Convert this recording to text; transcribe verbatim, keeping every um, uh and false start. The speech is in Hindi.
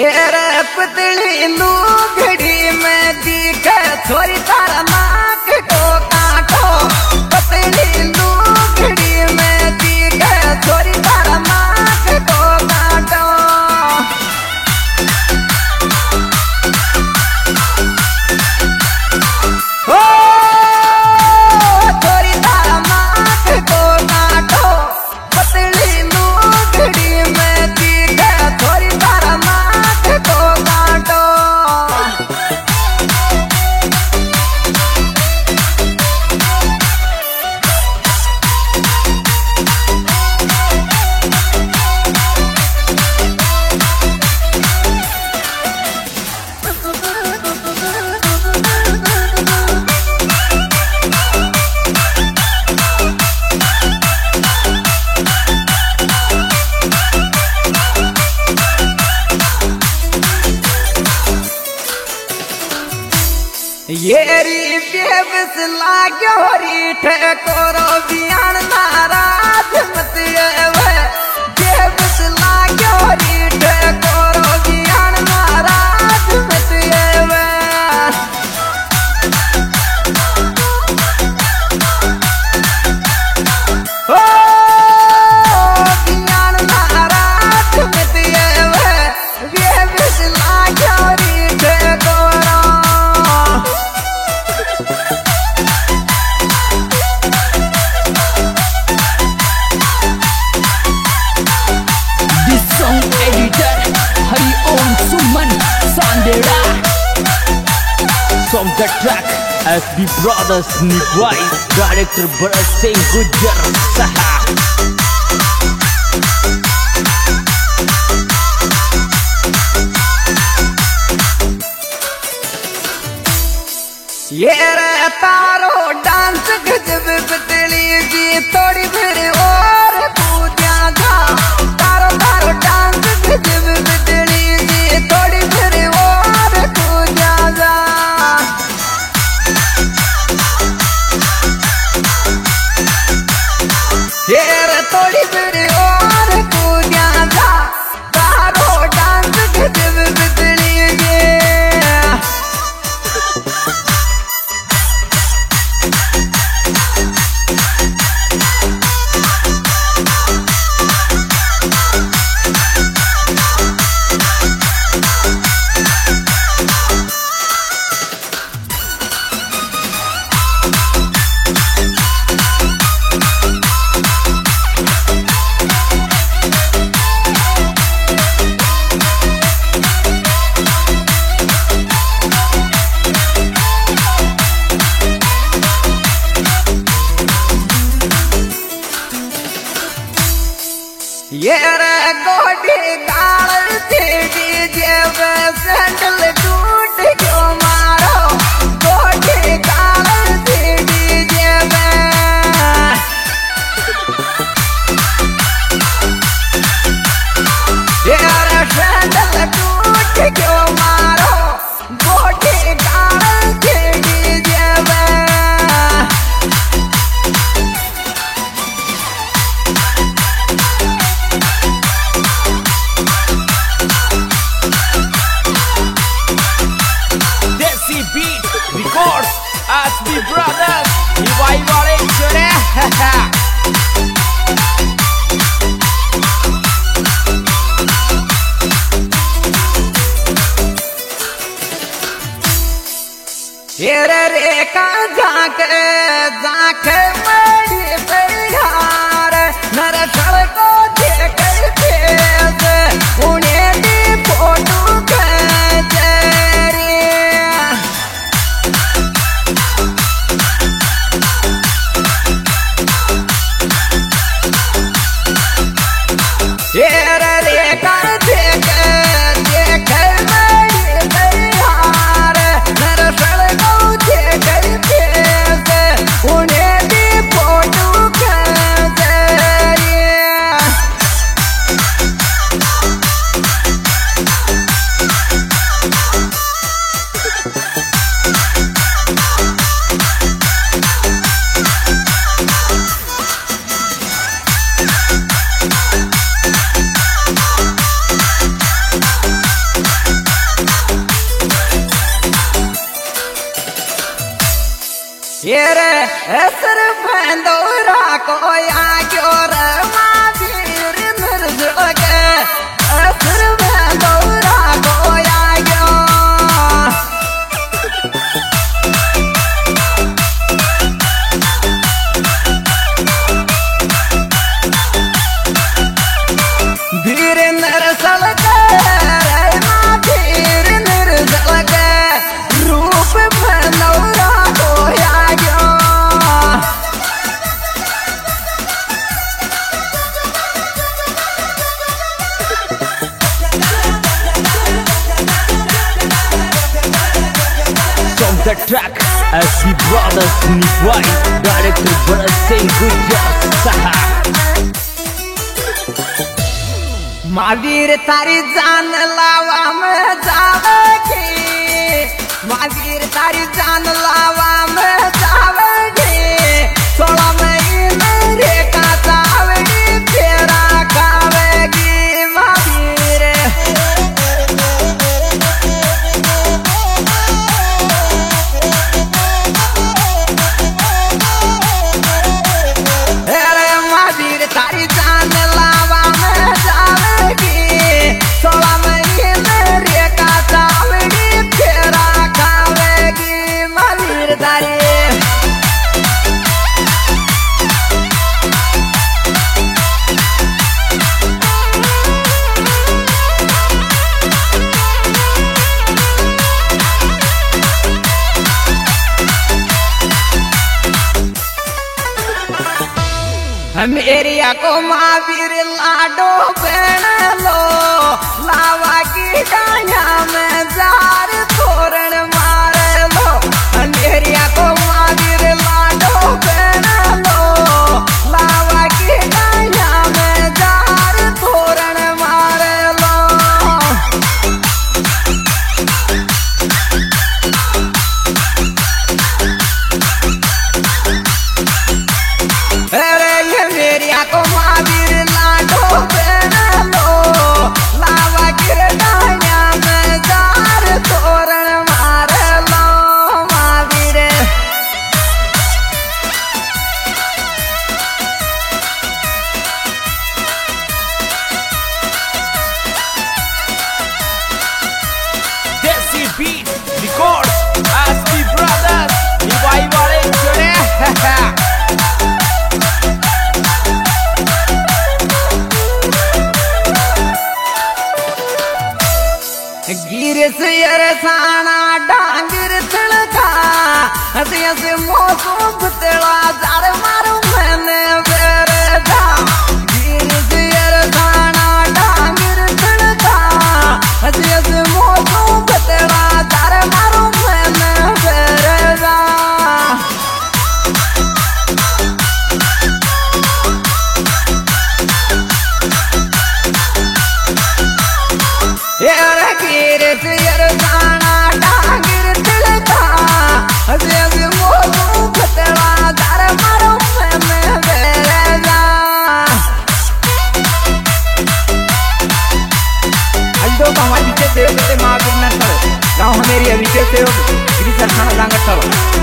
ये रे पतली लुगड़ी में दिखे छोरी तारा नाक को काटो। पतली लुगड़ी में दिखे छोरी तारा नाक को काटो। ओ छोरी तारा नाक को काटो। पतली लुगड़ी में दिखे छोरी तारा नाक को काटो। येरी बेबस लाग्यो री ठकोरो बियान नाराज मत आवे। बेबस लाग्यो री ठकोरो बियान नाराज मत आवे। ओ बियान नाराज मत आवे। बेबस लाग्यो री ठकोरो। From the track S B Brothers Nigwai, director Bharat Singh Gujjar Saha. ये रे तारो डांस गजब पतली जी थोड़ी फिर और पूजा था। तारो तारो डांस गजब पतली जी थोड़ी फिर और पूजा था। ये रे थोड़ी फिर और पूजा था। तारो डांस गजब पतली जी। ये रे गोडी गाल तेरी जेब सैंडल टूट क्यों मारो। गोडी गाल तेरी जेब। ये रे सैंडल टूट क्यों मारो। गोडी गाल तेरी जेब। Records S B Brothers Nigwai wale chore तेरे रे का झांक झांक मड़ी प्यार नर छड़ को देख फेस उन्हें दी फोटो खींच रे। तेरे रे का देख देख मड़ी प्यार नर छड़ को देख फेस उन्हें दी असर भंदोरा को आग्यो रे महावीर निर्जगे असर भंदोरा को आग्यो वीर नरसल के रे महावीर निर्जल के रूप भंदोरा को आग्यो From the track S B Brothers Nipwai Director Bharat Singh Gujjar Saha Mahavir तारी जान लावा में जावेगी महावीर तारी जान लावा में जावेगी सोलह महीने रे का जावेगी तेरा खावेगी महावीर अरे महावीर तारी जान लावा में जावेगी सोलह महीने रे का जावेगी तेरा खावेगी महावीर तारी मेरिया को महावीर लाडो बहन लो लावा की डाया में जार तोरण मार लो मेरिया को महावीर लाडो बहन लो लावा की डाया में जार तोरण मार लो अरे ये मेरिया को महावीर लाडो बहन लो लावा गिर डाया में जार तोरण मार लो Mahavir Desi Beat Records S B Brothers Nipwai wale jode गिर से अरसाना डांगर तिलका हसी हसी मौसम तेला जार मारू मैंने बेरदा गिर से अरसाना डांगर तिलका हसी हसी मौसम तेला जार मारू मैंने बेरदा यार गिर से अरसाना डांगर तिलका हसी हसी मौसम तेला जार मारू मैंने बेरदा अजो हमारे विजय सेवक महावीर न गाँव हमेरी विजय सेवक गिरी सरखाना लांगट